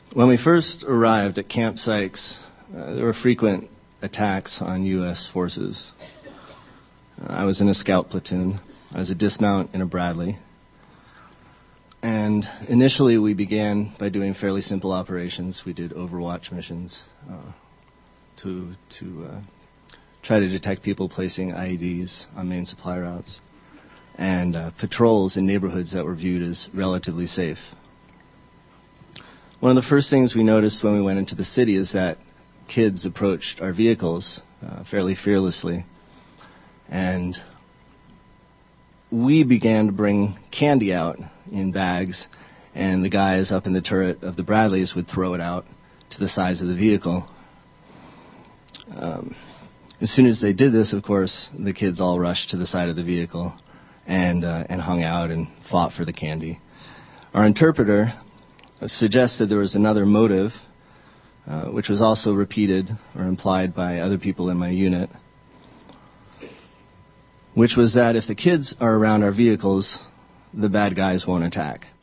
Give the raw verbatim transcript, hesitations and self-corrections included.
When we first arrived at Camp Sykes, uh, there were frequent attacks on U S forces. Uh, I was in a scout platoon. I was a dismount in a Bradley. And initially we began by doing fairly simple operations. We did overwatch missions uh, to to uh, try to detect people placing I E Ds on main supply routes, and uh, patrols in neighborhoods that were viewed as relatively safe. One of the first things we noticed when we went into the city is that kids approached our vehicles uh, fairly fearlessly, and we began to bring candy out in bags, and the guys up in the turret of the Bradleys would throw it out to the sides of the vehicle. Um, as soon as they did this, of course, the kids all rushed to the side of the vehicle and uh, and hung out and fought for the candy. Our interpreter suggested there was another motive, uh, which was also repeated or implied by other people in my unit, which was that if the kids are around our vehicles, the bad guys won't attack.